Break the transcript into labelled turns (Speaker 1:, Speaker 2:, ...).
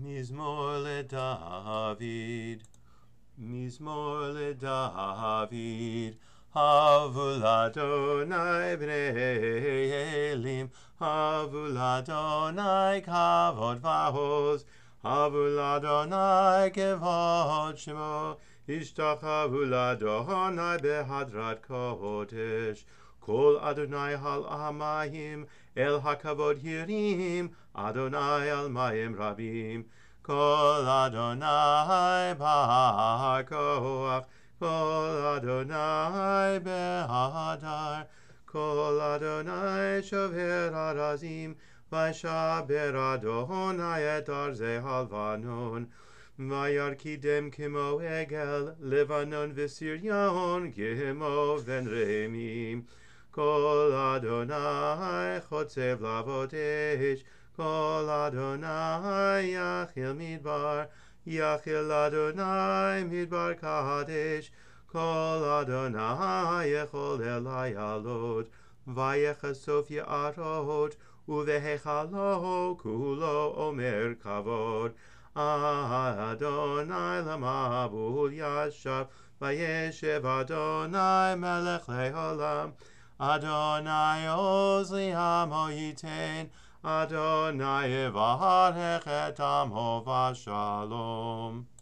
Speaker 1: Mizmor LeDavid, Mizmor LeDavid, Havu l'Adonai b'nei Elim, Havu l'Adonai kavod v'oz, Havu l'Adonai kevod shemo, Ishtachavu l'Adonai behadrat kodesh, Kol Adonai hal amayim, El hakavod hirim, Adonai al mayim rabim, Kol Adonai bar koach, Kol Adonai behadar, Kol Adonai shover arazim, Vaishaber Adonai et arzei halvanon, Vayarkidem kimo egel, Levanon v'Siryon, kimo ven remim, Kol Adonai chotzev lavodesh, Kol Adonai yachil midbar, Yachil Adonai midbar kadesh, Kol Adonai yechol elai alot, Vayechasof ya'arot, Uvehechalo kulo omer kavod, Adonai lamabul yashav, Vayeshev Adonai melech leolam, Adonai oz li'amo yitein, Adonai yevarech et amo v'shalom.